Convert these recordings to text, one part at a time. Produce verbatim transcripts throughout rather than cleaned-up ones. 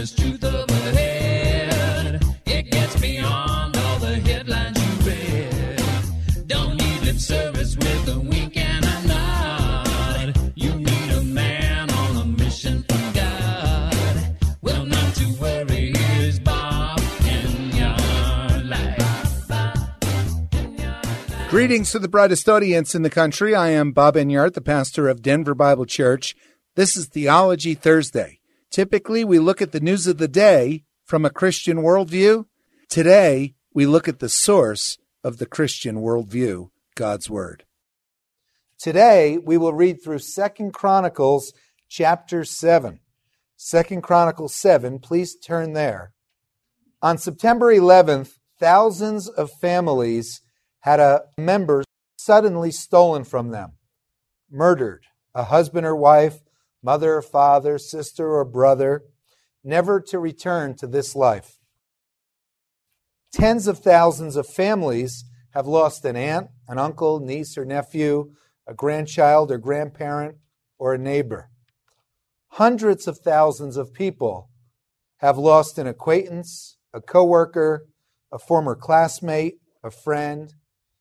there's truth overhead. It gets beyond all the headlines you read. Don't need lip service with a wink and a nod. You need a man on a mission from God. Well, not to worry, here's Bob in your life. Greetings to the brightest audience in the country. I am Bob Enyart, the pastor of Denver Bible Church. This is Theology Thursday. Typically, we look at the news of the day from a Christian worldview. Today, we look at the source of the Christian worldview, God's Word. Today, we will read through Second Chronicles chapter seven. Second Chronicles seven, please turn there. On September eleventh, thousands of families had a member suddenly stolen from them, murdered, a husband or wife, mother or father, sister or brother, never to return to this life. Tens of thousands of families have lost an aunt, an uncle, niece or nephew, a grandchild or grandparent, or a neighbor. Hundreds of thousands of people have lost an acquaintance, a coworker, a former classmate, a friend.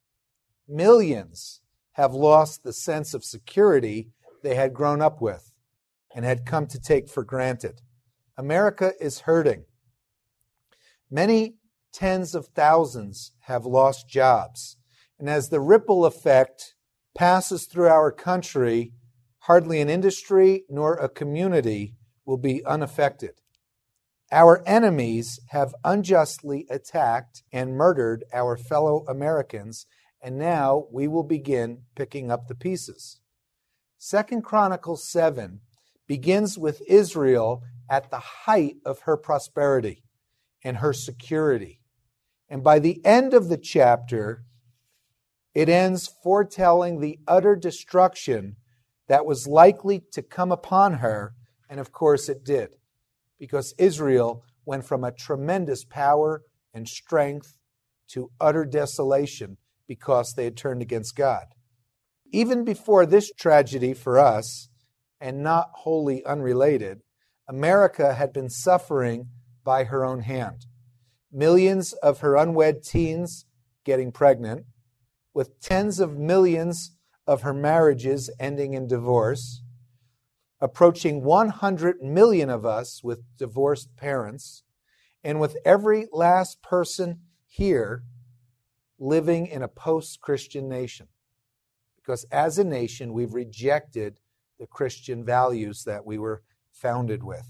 Millions have lost the sense of security they had grown up with and had come to take for granted. America is hurting. Many tens of thousands have lost jobs. And as the ripple effect passes through our country, hardly an industry nor a community will be unaffected. Our enemies have unjustly attacked and murdered our fellow Americans, and now we will begin picking up the pieces. Second Chronicles seven begins with Israel at the height of her prosperity and her security. And by the end of the chapter, it ends foretelling the utter destruction that was likely to come upon her, and of course it did, because Israel went from a tremendous power and strength to utter desolation because they had turned against God. Even before this tragedy for us, and not wholly unrelated, America had been suffering by her own hand. Millions of her unwed teens getting pregnant, with tens of millions of her marriages ending in divorce, approaching one hundred million of us with divorced parents, and with every last person here living in a post-Christian nation. Because as a nation, we've rejected the Christian values that we were founded with.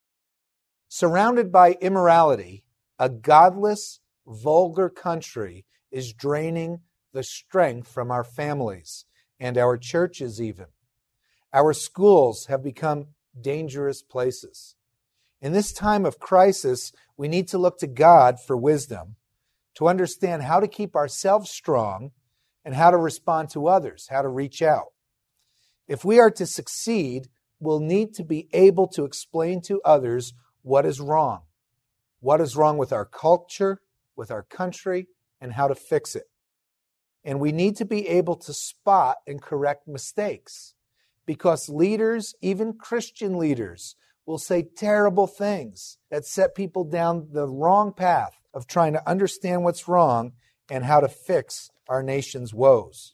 Surrounded by immorality, a godless, vulgar country is draining the strength from our families and our churches even. Our schools have become dangerous places. In this time of crisis, we need to look to God for wisdom, to understand how to keep ourselves strong and how to respond to others, how to reach out. If we are to succeed, we'll need to be able to explain to others what is wrong, what is wrong with our culture, with our country, and how to fix it. And we need to be able to spot and correct mistakes, because leaders, even Christian leaders, will say terrible things that set people down the wrong path of trying to understand what's wrong and how to fix our nation's woes.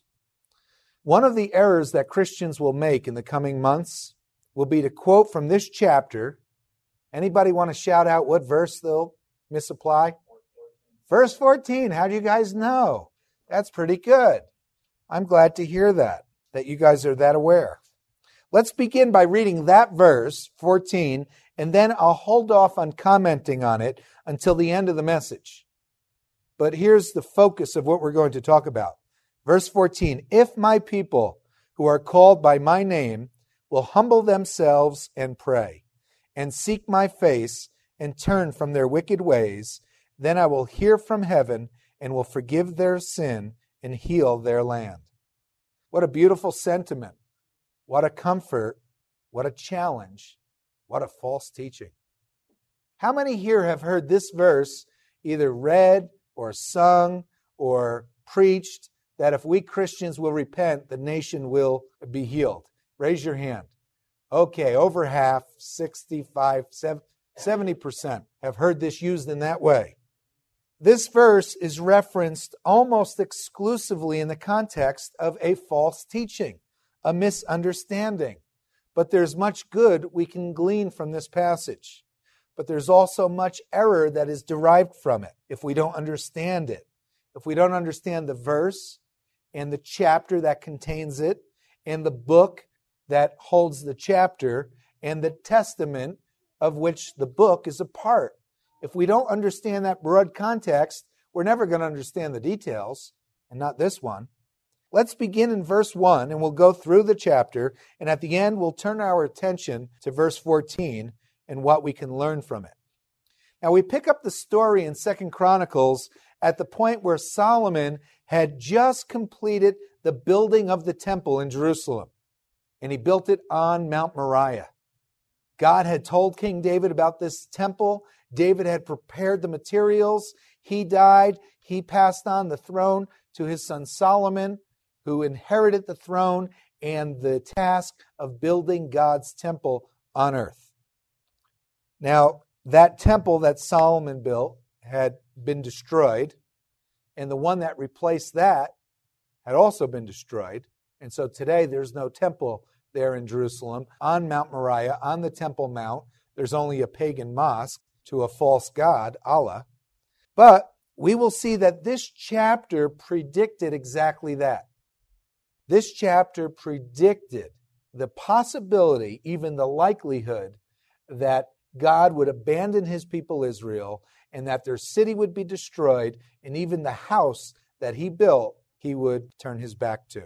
One of the errors that Christians will make in the coming months will be to quote from this chapter. Anybody want to shout out what verse they'll misapply? Verse fourteen. How do you guys know? That's pretty good. I'm glad to hear that, that you guys are that aware. Let's begin by reading that verse, fourteen, and then I'll hold off on commenting on it until the end of the message. But here's the focus of what we're going to talk about. Verse fourteen, if my people who are called by my name will humble themselves and pray and seek my face and turn from their wicked ways, then I will hear from heaven and will forgive their sin and heal their land. What a beautiful sentiment. What a comfort. What a challenge. What a false teaching. How many here have heard this verse either read or sung or preached, that if we Christians will repent, the nation will be healed? Raise your hand. Okay, over half, sixty-five, seven, seventy percent have heard this used in that way. This verse is referenced almost exclusively in the context of a false teaching, a misunderstanding. But there's much good we can glean from this passage. But there's also much error that is derived from it if we don't understand it. If we don't understand the verse and the chapter that contains it and the book that holds the chapter and the testament of which the book is a part. If we don't understand that broad context, we're never going to understand the details, and not this one. Let's begin in verse one, and we'll go through the chapter, and at the end, we'll turn our attention to verse fourteen and what we can learn from it. Now, we pick up the story in Second Chronicles at the point where Solomon had just completed the building of the temple in Jerusalem, and he built it on Mount Moriah. God had told King David about this temple. David had prepared the materials. He died. He passed on the throne to his son Solomon, who inherited the throne and the task of building God's temple on earth. Now, that temple that Solomon built had been destroyed, and the one that replaced that had also been destroyed. And so today there's no temple there in Jerusalem. On Mount Moriah, on the Temple Mount, there's only a pagan mosque to a false god, Allah. But we will see that this chapter predicted exactly that. This chapter predicted the possibility, even the likelihood, that God would abandon his people Israel and that their city would be destroyed, and even the house that he built, he would turn his back to.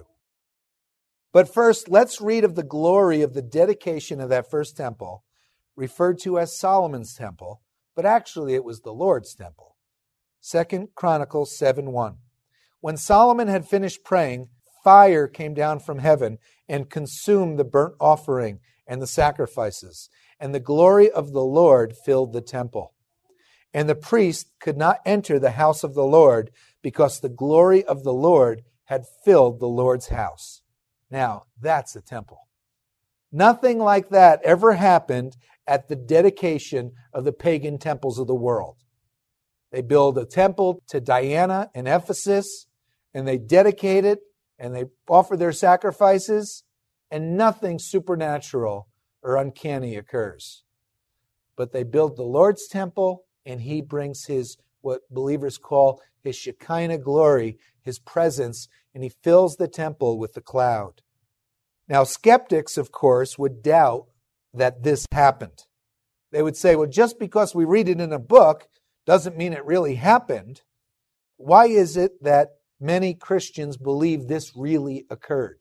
But first, let's read of the glory of the dedication of that first temple, referred to as Solomon's temple, but actually it was the Lord's temple. Second Chronicles seven one. When Solomon had finished praying, fire came down from heaven and consumed the burnt offering and the sacrifices, and the glory of the Lord filled the temple. And the priest could not enter the house of the Lord because the glory of the Lord had filled the Lord's house. Now, that's a temple. Nothing like that ever happened at the dedication of the pagan temples of the world. They build a temple to Diana in Ephesus, and they dedicate it, and they offer their sacrifices, and nothing supernatural or uncanny occurs. But they build the Lord's temple, and he brings his, what believers call his Shekinah glory, his presence, and he fills the temple with the cloud. Now, skeptics, of course, would doubt that this happened. They would say, well, just because we read it in a book doesn't mean it really happened. Why is it that many Christians believe this really occurred?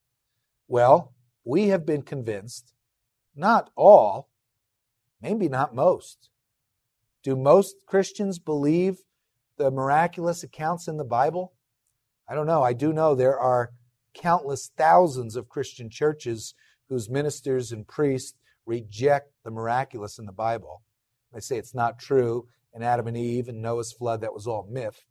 Well, we have been convinced, not all, maybe not most. Do most Christians believe the miraculous accounts in the Bible? I don't know. I do know there are countless thousands of Christian churches whose ministers and priests reject the miraculous in the Bible. They say it's not true, and Adam and Eve and Noah's flood, that was all myth.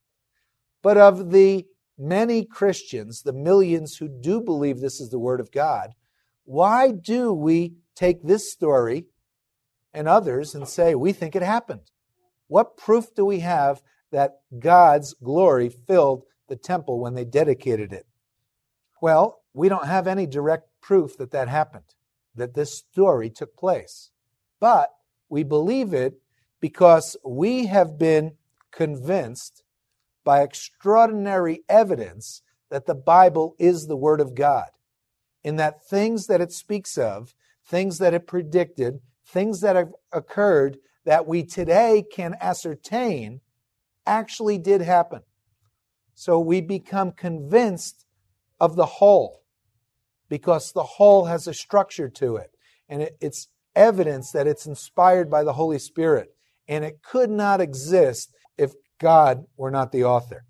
But of the many Christians, the millions who do believe this is the Word of God, why do we take this story and others and say, we think it happened? What proof do we have that God's glory filled the temple when they dedicated it? Well, we don't have any direct proof that that happened, that this story took place. But we believe it because we have been convinced by extraordinary evidence that the Bible is the Word of God, in that things that it speaks of, things that it predicted, things that have occurred that we today can ascertain actually did happen. So we become convinced of the whole because the whole has a structure to it, and it, it's evidence that it's inspired by the Holy Spirit, and it could not exist if God were not the author.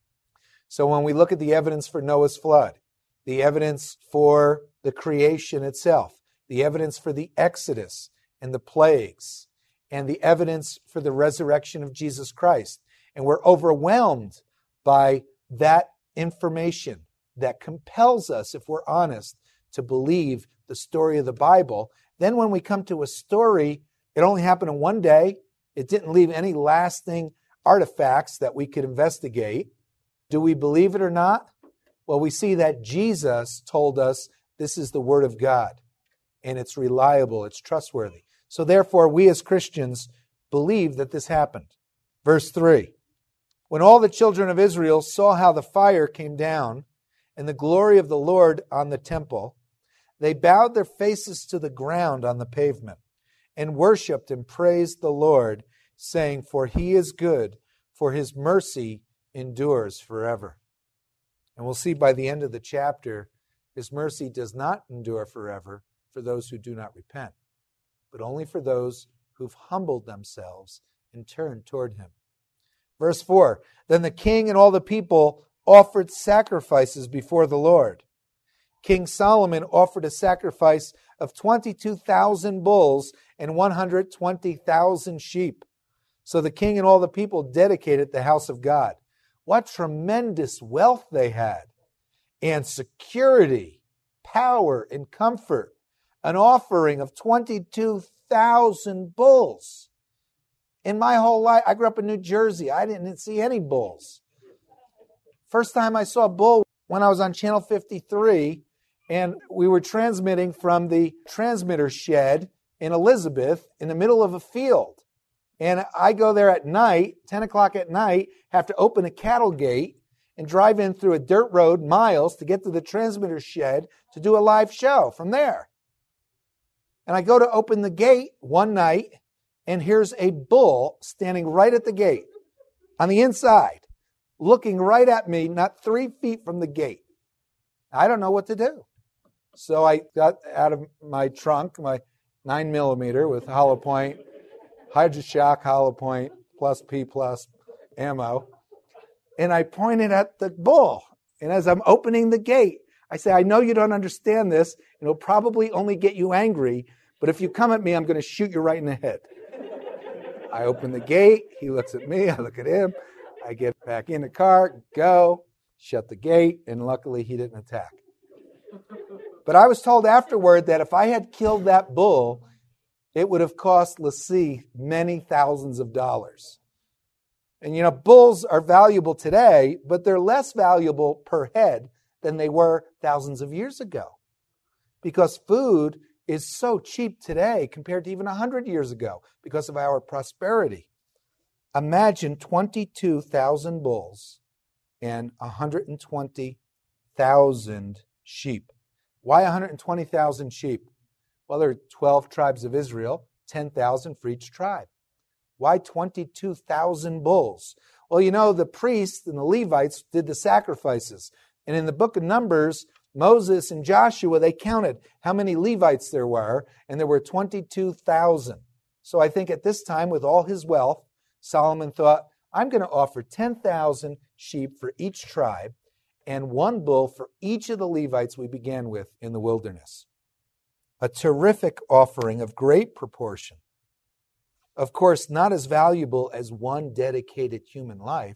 So when we look at the evidence for Noah's flood, the evidence for the creation itself, the evidence for the Exodus and the plagues, and the evidence for the resurrection of Jesus Christ, and we're overwhelmed by that information that compels us, if we're honest, to believe the story of the Bible, then when we come to a story It only happened in one day. It didn't leave any lasting artifacts that we could investigate. Do we believe it or not? Well, we see that Jesus told us this is the Word of God, and it's reliable, it's trustworthy. So therefore, we as Christians believe that this happened. Verse three, when all the children of Israel saw how the fire came down and the glory of the Lord on the temple, they bowed their faces to the ground on the pavement and worshipped and praised the Lord, saying, for he is good, for his mercy endures forever. And we'll see by the end of the chapter, his mercy does not endure forever for those who do not repent, but only for those who've humbled themselves and turned toward him. Verse four, then the king and all the people offered sacrifices before the Lord. King Solomon offered a sacrifice of twenty-two thousand bulls and one hundred twenty thousand sheep. So the king and all the people dedicated the house of God. What tremendous wealth they had, and security, power, and comfort. An offering of twenty-two thousand bulls. In my whole life, I grew up in New Jersey. I didn't see any bulls. First time I saw a bull when I was on Channel fifty-three, and we were transmitting from the transmitter shed in Elizabeth in the middle of a field. And I go there at night, ten o'clock at night, have to open a cattle gate and drive in through a dirt road miles to get to the transmitter shed to do a live show from there. And I go to open the gate one night, and here's a bull standing right at the gate on the inside, looking right at me, not three feet from the gate. I don't know what to do. So I got out of my trunk, my nine millimeter with hollow point, Hydra-Shock hollow point, plus P plus ammo, and I pointed at the bull. And as I'm opening the gate, I say, I know you don't understand this, and it'll probably only get you angry, but if you come at me, I'm going to shoot you right in the head. I open the gate, he looks at me, I look at him, I get back in the car, go, shut the gate, and luckily he didn't attack. But I was told afterward that if I had killed that bull, it would have cost LaCie many thousands of dollars. And you know, bulls are valuable today, but they're less valuable per head than they were thousands of years ago. Because food is so cheap today compared to even one hundred years ago because of our prosperity. Imagine twenty-two thousand bulls and one hundred twenty thousand sheep. Why one hundred twenty thousand sheep? Well, there are twelve tribes of Israel, ten thousand for each tribe. Why twenty-two thousand bulls? Well, you know, the priests and the Levites did the sacrifices. And in the book of Numbers, Moses and Joshua, they counted how many Levites there were, and there were twenty-two thousand. So I think at this time, with all his wealth, Solomon thought, I'm going to offer ten thousand sheep for each tribe and one bull for each of the Levites we began with in the wilderness. A terrific offering of great proportion. Of course, not as valuable as one dedicated human life,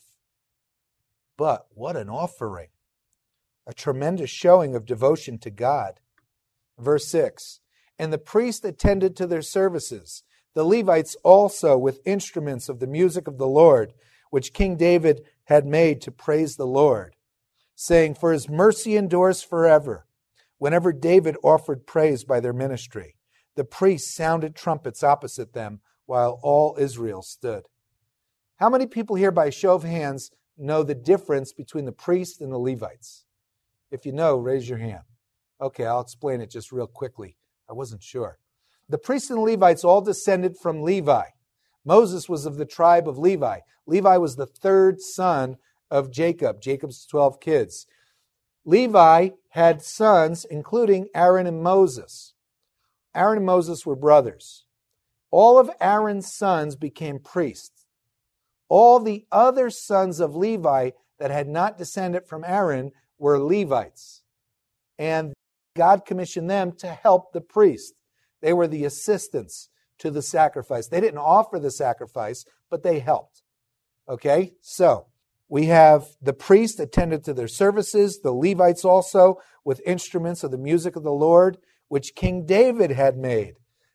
but what an offering. A tremendous showing of devotion to God. Verse six, and the priests attended to their services, the Levites also with instruments of the music of the Lord, which King David had made to praise the Lord, saying, for his mercy endures forever. Whenever David offered praise by their ministry, the priests sounded trumpets opposite them while all Israel stood. How many people here, by a show of hands, know the difference between the priests and the Levites? If you know, raise your hand. Okay, I'll explain it just real quickly. I wasn't sure. The priests and Levites all descended from Levi. Moses was of the tribe of Levi. Levi was the third son of Jacob, Jacob's twelve kids. Levi had sons, including Aaron and Moses. Aaron and Moses were brothers. All of Aaron's sons became priests. All the other sons of Levi that had not descended from Aaron were Levites. And God commissioned them to help the priest. They were the assistants to the sacrifice. They didn't offer the sacrifice, but they helped. Okay, so we have the priest attended to their services, the Levites also with instruments of the music of the Lord, which King David had made.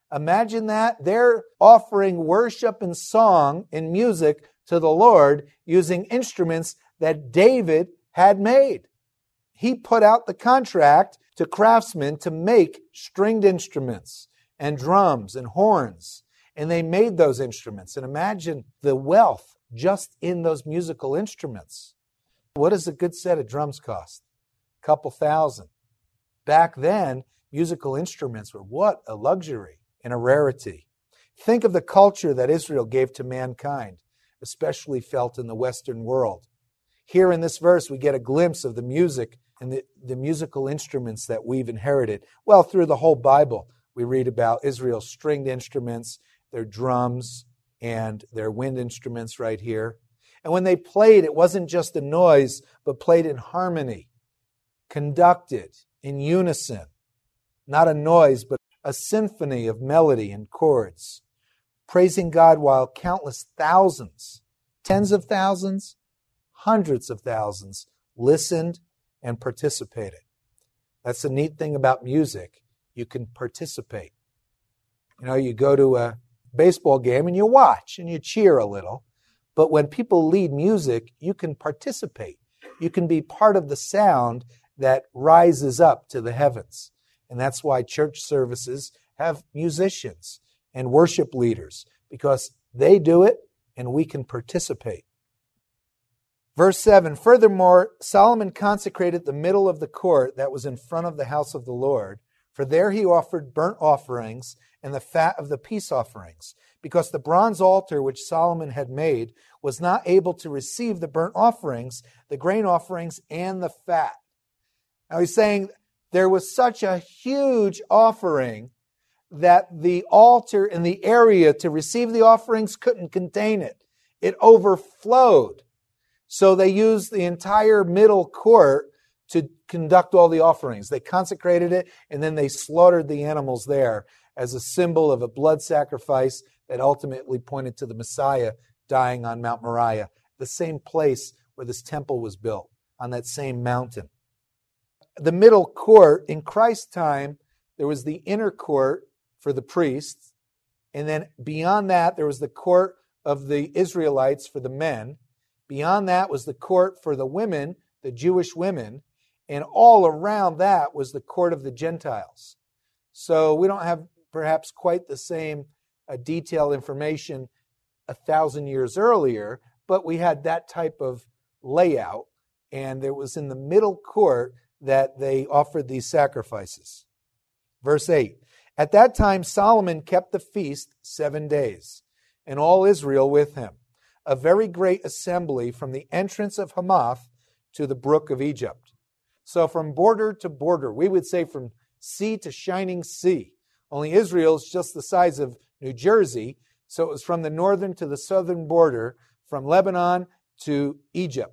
Imagine that. They're offering worship and song and music to the Lord using instruments that David had made. He put out the contract to craftsmen to make stringed instruments and drums and horns, and they made those instruments. And imagine the wealth just in those musical instruments. What does a good set of drums cost? A couple thousand. Back then, musical instruments were what a luxury and a rarity. Think of the culture that Israel gave to mankind, especially felt in the Western world. Here in this verse, we get a glimpse of the music and the, the musical instruments that we've inherited. Well, through the whole Bible, we read about Israel's stringed instruments, their drums, and their wind instruments right here. And when they played, it wasn't just a noise, but played in harmony, conducted in unison. Not a noise, but a symphony of melody and chords, praising God while countless thousands, tens of thousands, hundreds of thousands listened and participated. That's the neat thing about music. You can participate. You know, you go to a baseball game and you watch and you cheer a little. But when people lead music, you can participate. You can be part of the sound that rises up to the heavens. And that's why church services have musicians and worship leaders, because they do it and we can participate. Verse seven, furthermore, Solomon consecrated the middle of the court that was in front of the house of the Lord, for there he offered burnt offerings and the fat of the peace offerings, because the bronze altar which Solomon had made was not able to receive the burnt offerings, the grain offerings, and the fat. Now he's saying there was such a huge offering that the altar in the area to receive the offerings couldn't contain it. It overflowed. So they used the entire middle court to conduct all the offerings. They consecrated it, and then they slaughtered the animals there as a symbol of a blood sacrifice that ultimately pointed to the Messiah dying on Mount Moriah, the same place where this temple was built, on that same mountain. The middle court, in Christ's time, there was the inner court for the priests, and then beyond that, there was the court of the Israelites for the men. Beyond that was the court for the women, the Jewish women, and all around that was the court of the Gentiles. So we don't have perhaps quite the same uh, detailed information a thousand years earlier, but we had that type of layout, and it was in the middle court that they offered these sacrifices. Verse eight, at that time Solomon kept the feast seven days, and all Israel with him, a very great assembly from the entrance of Hamath to the brook of Egypt. So from border to border, we would say from sea to shining sea. Only Israel is just the size of New Jersey, so it was from the northern to the southern border, from Lebanon to Egypt.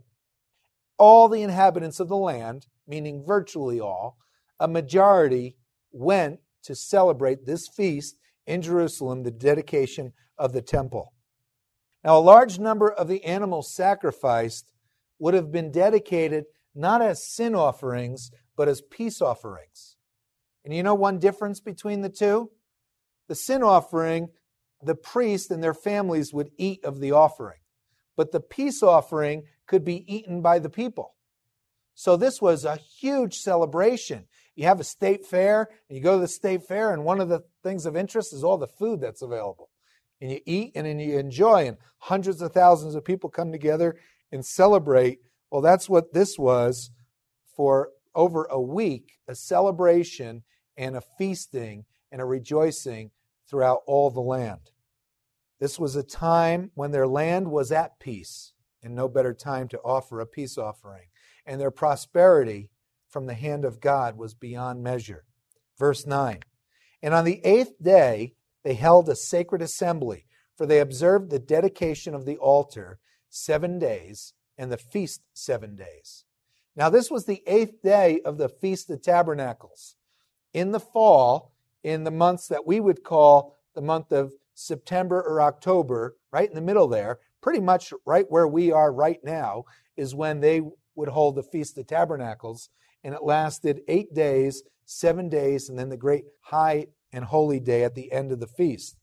All the inhabitants of the land, meaning virtually all, a majority went to celebrate this feast in Jerusalem, the dedication of the temple. Now, a large number of the animals sacrificed would have been dedicated not as sin offerings, but as peace offerings. And you know one difference between the two? The sin offering, the priest and their families would eat of the offering, but the peace offering could be eaten by the people. So this was a huge celebration. You have a state fair, and you go to the state fair, and one of the things of interest is all the food that's available. And you eat and then you enjoy, and hundreds of thousands of people come together and celebrate. Well, that's what this was for over a week, a celebration and a feasting and a rejoicing throughout all the land. This was a time when their land was at peace, and no better time to offer a peace offering. And their prosperity from the hand of God was beyond measure. Verse nine, and on the eighth day they held a sacred assembly, for they observed the dedication of the altar seven days and the feast seven days. Now this was the eighth day of the Feast of Tabernacles. In the fall, in the months that we would call the month of September or October, right in the middle there, pretty much right where we are right now, is when they would hold the Feast of Tabernacles, and it lasted eight days, seven days, and then the great high and holy day at the end of the feast.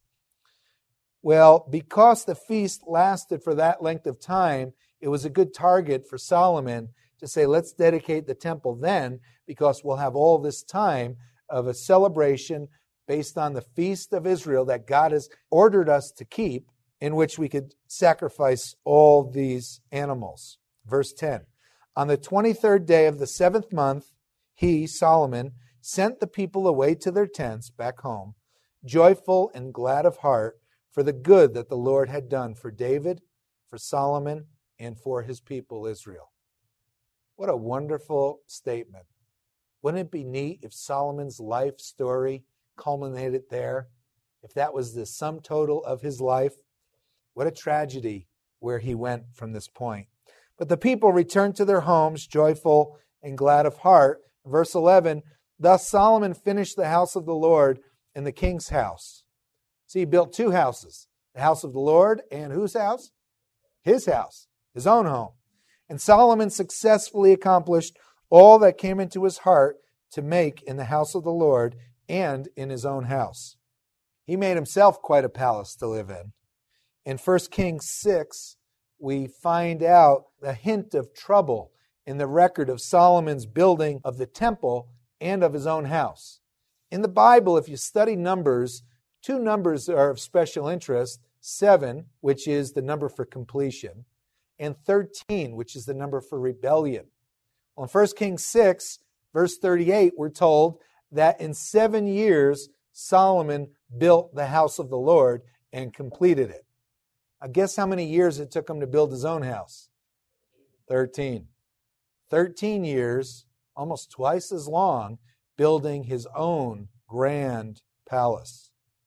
Well, because the feast lasted for that length of time, it was a good target for Solomon to say, let's dedicate the temple then, because we'll have all this time of a celebration based on the feast of Israel that God has ordered us to keep, in which we could sacrifice all these animals. Verse ten, on the twenty-third day of the seventh month, he, Solomon, sent the people away to their tents back home, joyful and glad of heart, for the good that the Lord had done for David, for Solomon, and for his people Israel. What a wonderful statement. Wouldn't it be neat if Solomon's life story culminated there? If that was the sum total of his life? What a tragedy where he went from this point. But the people returned to their homes, joyful and glad of heart. Verse eleven, thus Solomon finished the house of the Lord and the king's house. See, he built two houses, the house of the Lord and whose house? His house, his own home. And Solomon successfully accomplished all that came into his heart to make in the house of the Lord and in his own house. He made himself quite a palace to live in. In First Kings six, we find out a hint of trouble in the record of Solomon's building of the temple and of his own house. In the Bible, if you study Numbers, two numbers are of special interest, seven, which is the number for completion, and thirteen, which is the number for rebellion. Well, in First Kings six, verse thirty-eight, we're told that in seven years, Solomon built the house of the Lord and completed it. I guess how many years it took him to build his own house? Thirteen. Thirteen years, almost twice as long, building his own grand palace.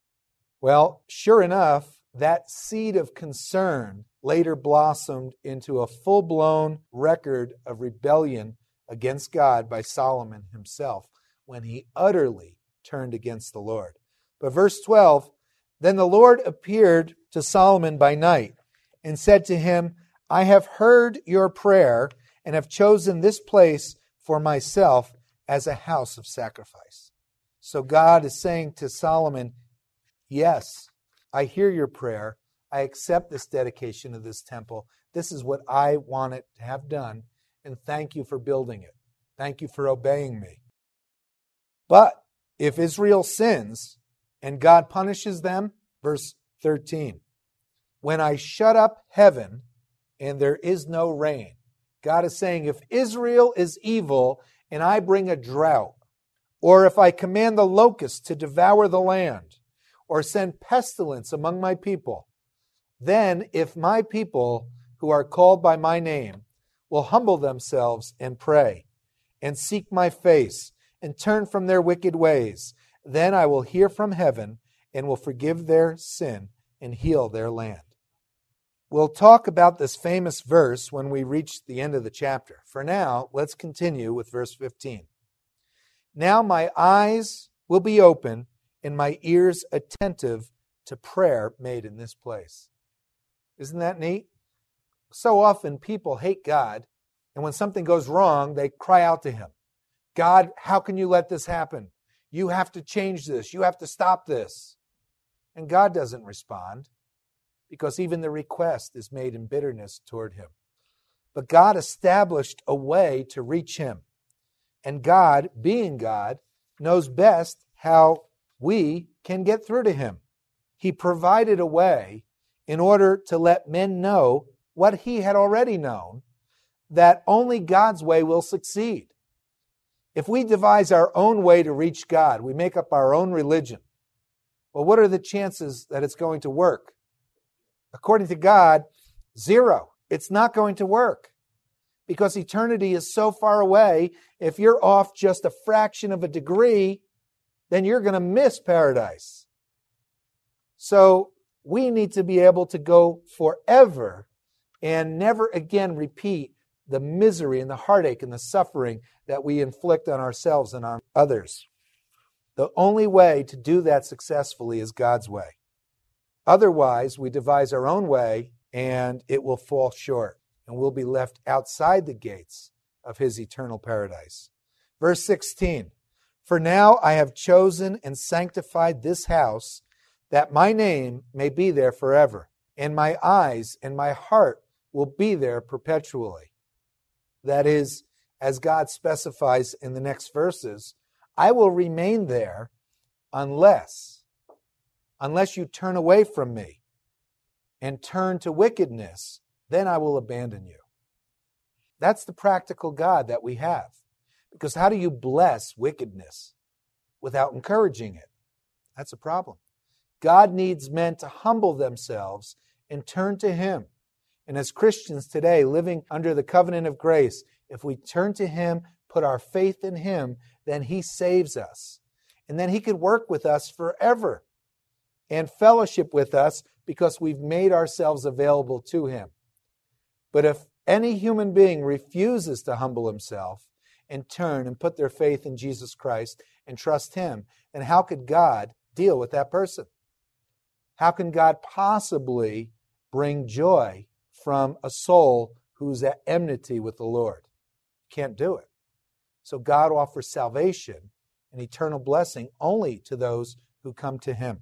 Well, sure enough, that seed of concern later blossomed into a full-blown record of rebellion against God by Solomon himself when he utterly turned against the Lord. But verse twelve, then the Lord appeared to Solomon by night and said to him, I have heard your prayer and have chosen this place for myself as a house of sacrifice. So God is saying to Solomon, yes, I hear your prayer. I accept this dedication of this temple. This is what I want it to have done, and thank you for building it. Thank you for obeying me. But if Israel sins and God punishes them, verse thirteen, when I shut up heaven and there is no rain, God is saying if Israel is evil and I bring a drought, or if I command the locusts to devour the land, or send pestilence among my people, then if my people who are called by my name will humble themselves and pray and seek my face and turn from their wicked ways, then I will hear from heaven and will forgive their sin and heal their land. We'll talk about this famous verse when we reach the end of the chapter. For now, let's continue with verse fifteen. Now my eyes will be open and my ears attentive to prayer made in this place. Isn't that neat? So often people hate God, and when something goes wrong, they cry out to him. God, how can you let this happen? You have to change this. You have to stop this. And God doesn't respond because even the request is made in bitterness toward him. But God established a way to reach him. And God, being God, knows best how we can get through to him. He provided a way in order to let men know what he had already known, that only God's way will succeed. If we devise our own way to reach God, we make up our own religion, well, what are the chances that it's going to work? According to God, zero. It's not going to work because eternity is so far away. If you're off just a fraction of a degree, then you're going to miss paradise. So we need to be able to go forever and never again repeat the misery and the heartache and the suffering that we inflict on ourselves and on others. The only way to do that successfully is God's way. Otherwise, we devise our own way and it will fall short and we'll be left outside the gates of his eternal paradise. Verse sixteen, For now I have chosen and sanctified this house, that my name may be there forever, and my eyes and my heart will be there perpetually. That is, as God specifies in the next verses, I will remain there unless, unless you turn away from me and turn to wickedness, then I will abandon you. That's the practical God that we have. Because how do you bless wickedness without encouraging it? That's a problem. God needs men to humble themselves and turn to Him. And as Christians today, living under the covenant of grace, if we turn to Him, put our faith in Him, then He saves us. And then He could work with us forever and fellowship with us because we've made ourselves available to Him. But if any human being refuses to humble himself and turn and put their faith in Jesus Christ and trust Him, then how could God deal with that person? How can God possibly bring joy from a soul who's at enmity with the Lord? Can't do it. So God offers salvation and eternal blessing only to those who come to Him.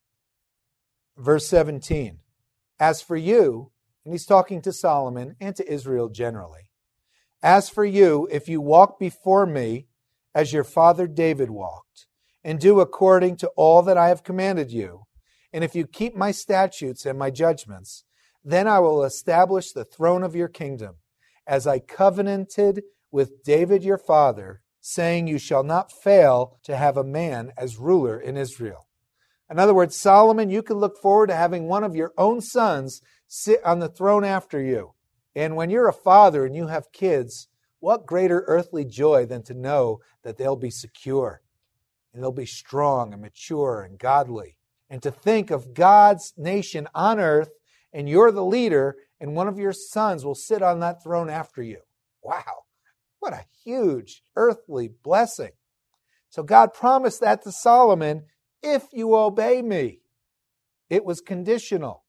Verse seventeen, as for you, and he's talking to Solomon and to Israel generally, as for you, if you walk before me as your father David walked, and do according to all that I have commanded you, and if you keep my statutes and my judgments, then I will establish the throne of your kingdom, as I covenanted with David your father, saying you shall not fail to have a man as ruler in Israel. In other words, Solomon, you can look forward to having one of your own sons sit on the throne after you. And when you're a father and you have kids, what greater earthly joy than to know that they'll be secure and they'll be strong and mature and godly. And to think of God's nation on earth and you're the leader and one of your sons will sit on that throne after you. Wow, what a huge earthly blessing. So God promised that to Solomon, if you obey me. It was conditional,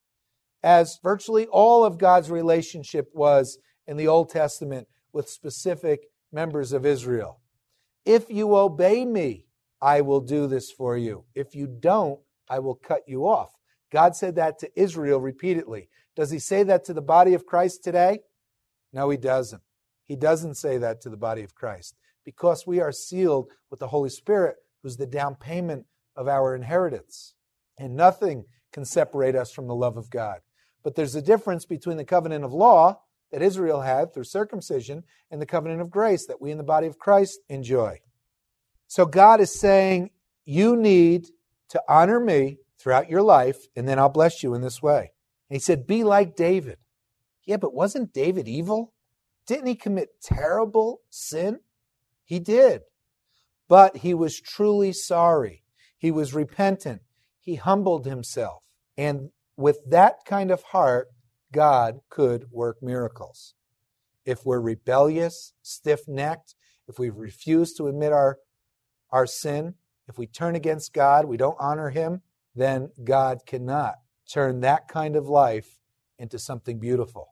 as virtually all of God's relationship was in the Old Testament with specific members of Israel. If you obey me, I will do this for you. If you don't, I will cut you off. God said that to Israel repeatedly. Does He say that to the body of Christ today? No, He doesn't. He doesn't say that to the body of Christ because we are sealed with the Holy Spirit, who's the down payment of our inheritance. And nothing can separate us from the love of God. But there's a difference between the covenant of law that Israel had through circumcision and the covenant of grace that we in the body of Christ enjoy. So God is saying, you need to honor me throughout your life, and then I'll bless you in this way. And He said, be like David. Yeah, but wasn't David evil? Didn't he commit terrible sin? He did. But he was truly sorry. He was repentant. He humbled himself. And with that kind of heart, God could work miracles. If we're rebellious, stiff-necked, if we refuse to admit our, our sin, if we turn against God, we don't honor Him, then God cannot turn that kind of life into something beautiful.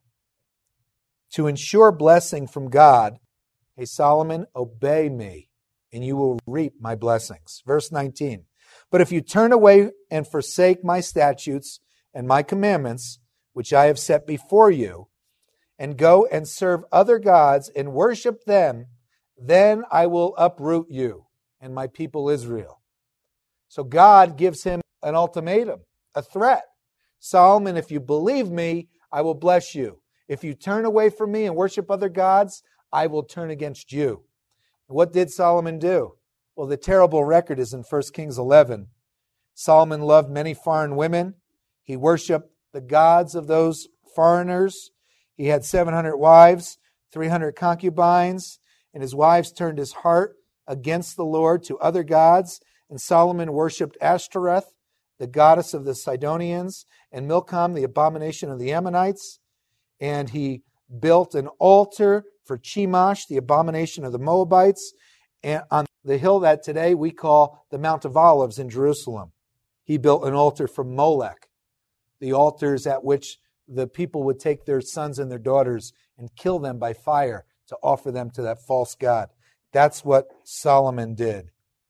To ensure blessing from God, hey Solomon, obey me, and you will reap my blessings. Verse nineteen, but if you turn away and forsake my statutes and my commandments, which I have set before you, and go and serve other gods and worship them, then I will uproot you and my people Israel. So God gives him an ultimatum, a threat. Solomon, if you believe me, I will bless you. If you turn away from me and worship other gods, I will turn against you. What did Solomon do? Well, the terrible record is in First Kings eleven. Solomon loved many foreign women. He worshiped the gods of those foreigners. He had seven hundred wives, three hundred concubines, and his wives turned his heart against the Lord to other gods. And Solomon worshipped Ashtoreth, the goddess of the Sidonians, and Milcom, the abomination of the Ammonites. And he built an altar for Chemosh, the abomination of the Moabites, and on the hill that today we call the Mount of Olives in Jerusalem. He built an altar for Molech, the altars at which the people would take their sons and their daughters and kill them by fire to offer them to that false god. That's what Solomon did.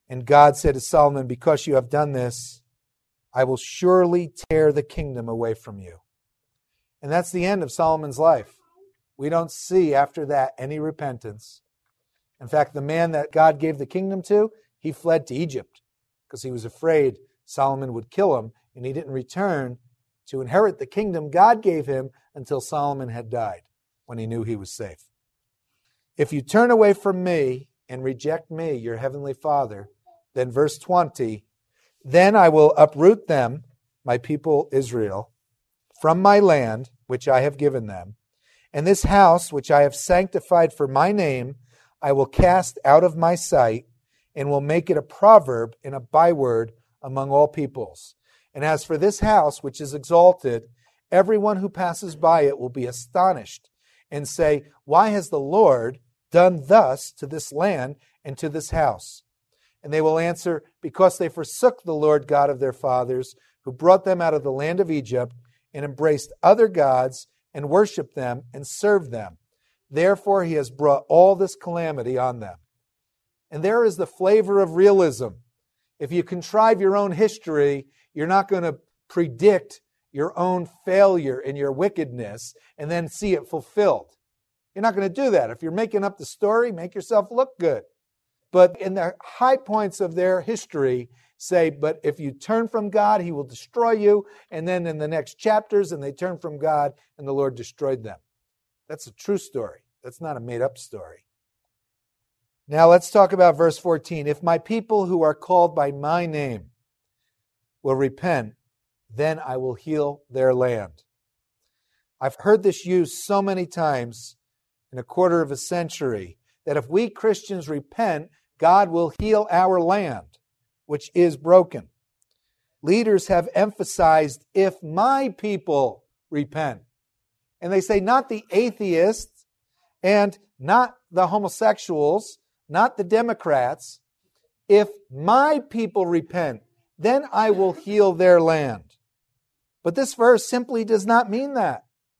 And God said to Solomon, because you have done this, I will surely tear the kingdom away from you. And that's the end of Solomon's life. We don't see after that any repentance. In fact, the man that God gave the kingdom to, he fled to Egypt because he was afraid Solomon would kill him, and he didn't return to inherit the kingdom God gave him until Solomon had died, when he knew he was safe. If you turn away from me and reject me, your heavenly Father, then verse twenty, then I will uproot them, my people Israel, from my land, which I have given them, and this house, which I have sanctified for my name, I will cast out of my sight, and will make it a proverb and a byword among all peoples. And as for this house, which is exalted, everyone who passes by it will be astonished and say, why has the Lord done thus to this land and to this house? And they will answer, because they forsook the Lord God of their fathers, who brought them out of the land of Egypt, and embraced other gods, and worshipped them, and served them. Therefore he has brought all this calamity on them. And there is the flavor of realism. If you contrive your own history, you're not going to predict your own failure and your wickedness and then see it fulfilled. You're not going to do that. If you're making up the story, make yourself look good. But in the high points of their history, say, but if you turn from God, he will destroy you. And then in the next chapters, and they turned from God, and the Lord destroyed them. That's a true story. That's not a made-up story. Now let's talk about verse fourteen. If my people who are called by my name will repent, then I will heal their land. I've heard this used so many times in a quarter of a century that if we Christians repent, God will heal our land, which is broken. Leaders have emphasized, if my people repent. And they say not the atheists and not the homosexuals, not the Democrats. If my people repent, then I will heal their land. But this verse simply does not mean that.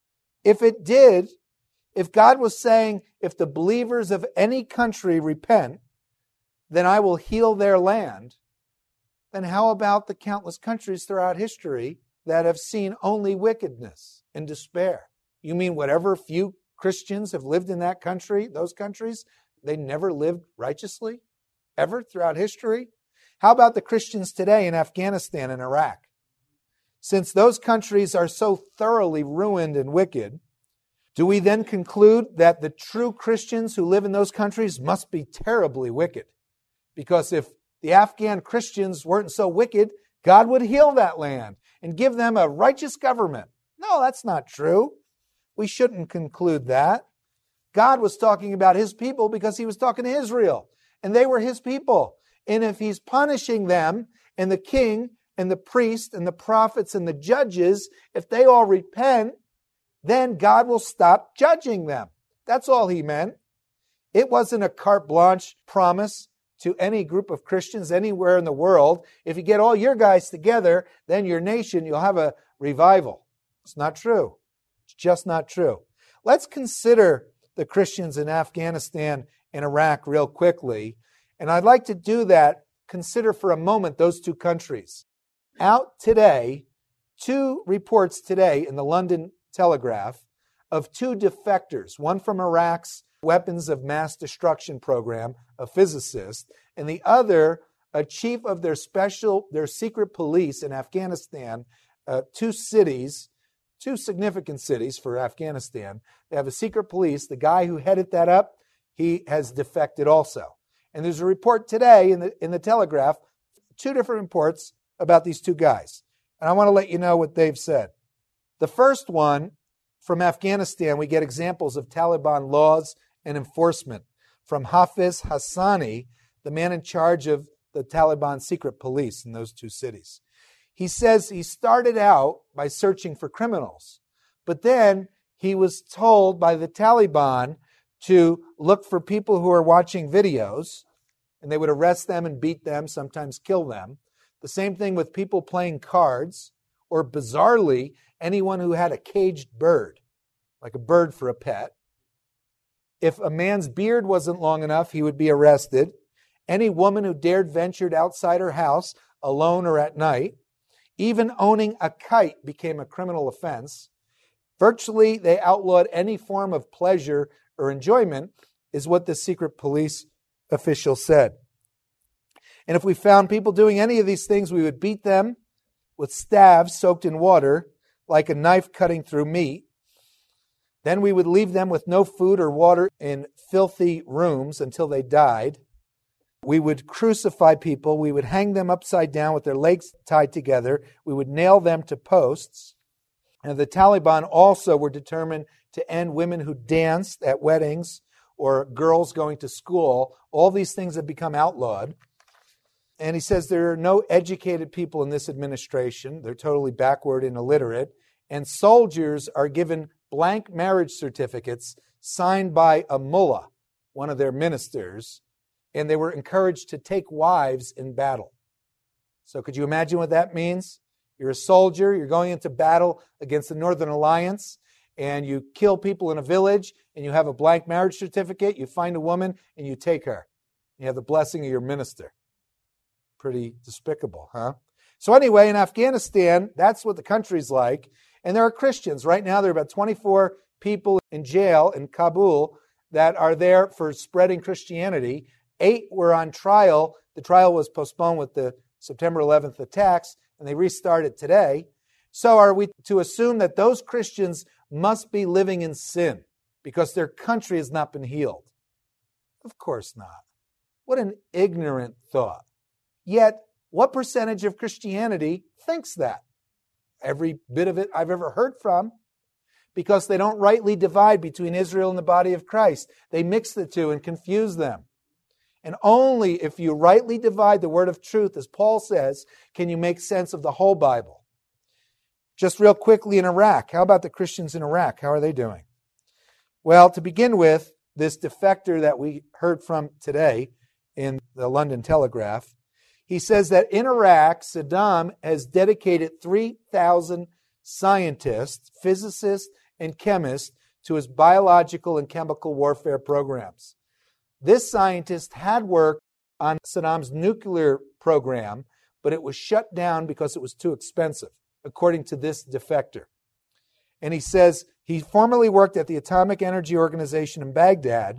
If it did, if God was saying, if the believers of any country repent, then I will heal their land, then how about the countless countries throughout history that have seen only wickedness and despair? You mean whatever few Christians have lived in that country, those countries, they never lived righteously, ever throughout history? How about the Christians today in Afghanistan and Iraq? Since those countries are so thoroughly ruined and wicked, do we then conclude that the true Christians who live in those countries must be terribly wicked? Because if the Afghan Christians weren't so wicked, God would heal that land and give them a righteous government. No, that's not true. We shouldn't conclude that. God was talking about his people because he was talking to Israel, and they were his people. And if he's punishing them, and the king and the priest and the prophets and the judges, if they all repent, then God will stop judging them. That's all he meant. It wasn't a carte blanche promise to any group of Christians anywhere in the world. If you get all your guys together, then your nation, you'll have a revival. It's not true. It's just not true. Let's consider the Christians in Afghanistan and Iraq real quickly. And I'd like to do that. Consider for a moment those two countries. Out today, two reports today in the London Telegraph of two defectors, one from Iraq's weapons of mass destruction program, a physicist, and the other a chief of their special, their secret police in Afghanistan, uh, two cities, two significant cities for Afghanistan. They have a secret police. The guy who headed that up, he has defected also. And there's a report today in the in the Telegraph, two different reports about these two guys. And I want to let you know what they've said. The first one, from Afghanistan, we get examples of Taliban laws and enforcement from Hafiz Hassani, the man in charge of the Taliban secret police in those two cities. He says he started out by searching for criminals, but then he was told by the Taliban to look for people who are watching videos, and they would arrest them and beat them, sometimes kill them. The same thing with people playing cards, or bizarrely, anyone who had a caged bird, like a bird for a pet. If a man's beard wasn't long enough, he would be arrested. Any woman who dared venture outside her house, alone or at night, even owning a kite became a criminal offense. Virtually, they outlawed any form of pleasure or enjoyment, is what the secret police official said. And if we found people doing any of these things, we would beat them with staves soaked in water, like a knife cutting through meat. Then we would leave them with no food or water in filthy rooms until they died. We would crucify people. We would hang them upside down with their legs tied together. We would nail them to posts. And the Taliban also were determined to end women who danced at weddings or girls going to school. All these things have become outlawed. And he says there are no educated people in this administration. They're totally backward and illiterate. And soldiers are given blank marriage certificates signed by a mullah, one of their ministers, and they were encouraged to take wives in battle. So could you imagine what that means? You're a soldier, you're going into battle against the Northern Alliance, and you kill people in a village, and you have a blank marriage certificate, you find a woman, and you take her. You have the blessing of your minister. Pretty despicable, huh? So anyway, in Afghanistan, that's what the country's like. And there are Christians. Right now, there are about twenty-four people in jail in Kabul that are there for spreading Christianity. Eight were on trial. The trial was postponed with the September eleventh attacks, and they restarted today. So are we to assume that those Christians must be living in sin because their country has not been healed? Of course not. What an ignorant thought. Yet, what percentage of Christianity thinks that? Every bit of it I've ever heard from, because they don't rightly divide between Israel and the body of Christ. They mix the two and confuse them. And only if you rightly divide the word of truth, as Paul says, can you make sense of the whole Bible. Just real quickly in Iraq, how about the Christians in Iraq? How are they doing? Well, to begin with, this defector that we heard from today in the London Telegraph, he says that in Iraq, Saddam has dedicated three thousand scientists, physicists, and chemists to his biological and chemical warfare programs. This scientist had worked on Saddam's nuclear program, but it was shut down because it was too expensive, according to this defector. And he says he formerly worked at the Atomic Energy Organization in Baghdad,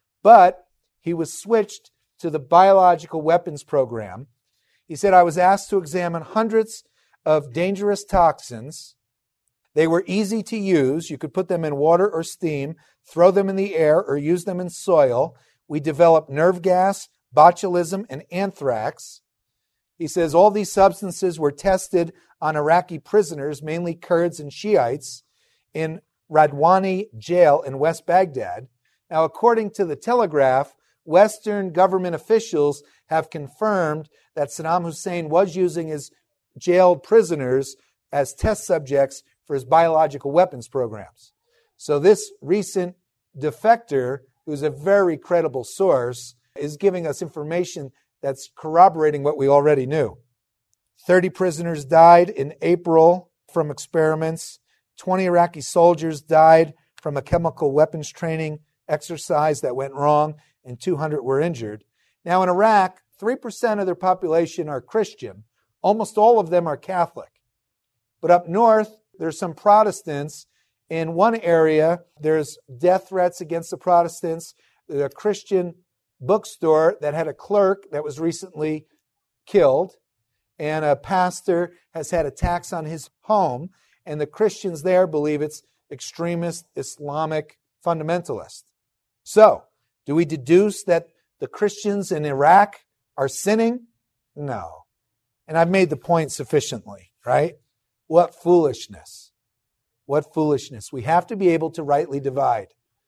but he was switched to the biological weapons program. He said, I was asked to examine hundreds of dangerous toxins. They were easy to use. You could put them in water or steam, throw them in the air, or use them in soil. We developed nerve gas, botulism, and anthrax. He says all these substances were tested on Iraqi prisoners, mainly Kurds and Shiites, in Radwani jail in West Baghdad. Now, according to the Telegraph, Western government officials have confirmed that Saddam Hussein was using his jailed prisoners as test subjects for his biological weapons programs. So this recent defector, who's a very credible source, is giving us information that's corroborating what we already knew. thirty prisoners died in April from experiments. twenty Iraqi soldiers died from a chemical weapons training exercise that went wrong, and two hundred were injured. Now in Iraq, three percent of their population are Christian. Almost all of them are Catholic. But up north, there's some Protestants. In one area, there's death threats against the Protestants. There's a Christian bookstore that had a clerk that was recently killed, and a pastor has had attacks on his home, and the Christians there believe it's extremist Islamic fundamentalist. So, do we deduce that the Christians in Iraq are sinning? No. And I've made the point sufficiently, right? What foolishness. What foolishness. We have to be able to rightly divide.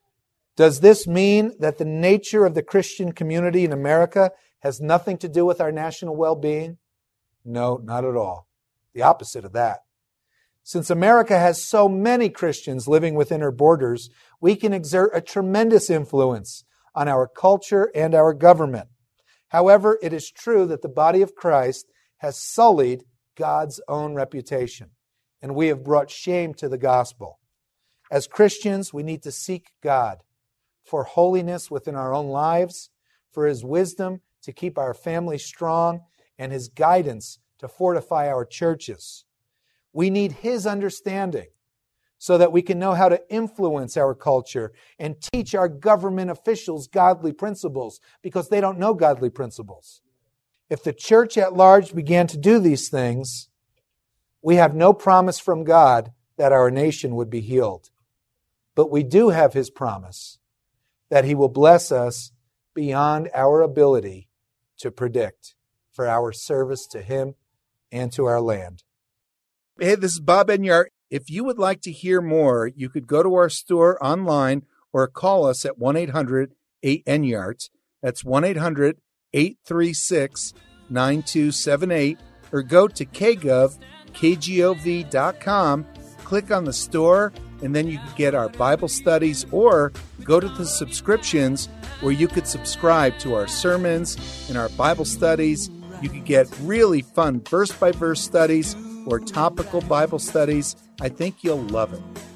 Does this mean that the nature of the Christian community in America has nothing to do with our national well-being? No, not at all. The opposite of that. Since America has so many Christians living within her borders, we can exert a tremendous influence on our culture and our government. However, it is true that the body of Christ has sullied God's own reputation, and we have brought shame to the gospel. As Christians, we need to seek God for holiness within our own lives, for His wisdom to keep our families strong and His guidance to fortify our churches. We need His understanding so that we can know how to influence our culture and teach our government officials godly principles, because they don't know godly principles. If the church at large began to do these things, we have no promise from God that our nation would be healed. But we do have His promise that He will bless us beyond our ability to predict for our service to Him and to our land. Hey, this is Bob Enyart. If you would like to hear more, you could go to our store online or call us at one eight hundred eight N Y A R T. That's one eight hundred eight three six nine two seven eight. Or go to K G O V, K G O V dot com, click on the store, and then you can get our Bible studies, or go to the subscriptions where you could subscribe to our sermons and our Bible studies. You could get really fun verse-by-verse studies or topical Bible studies. I think you'll love it.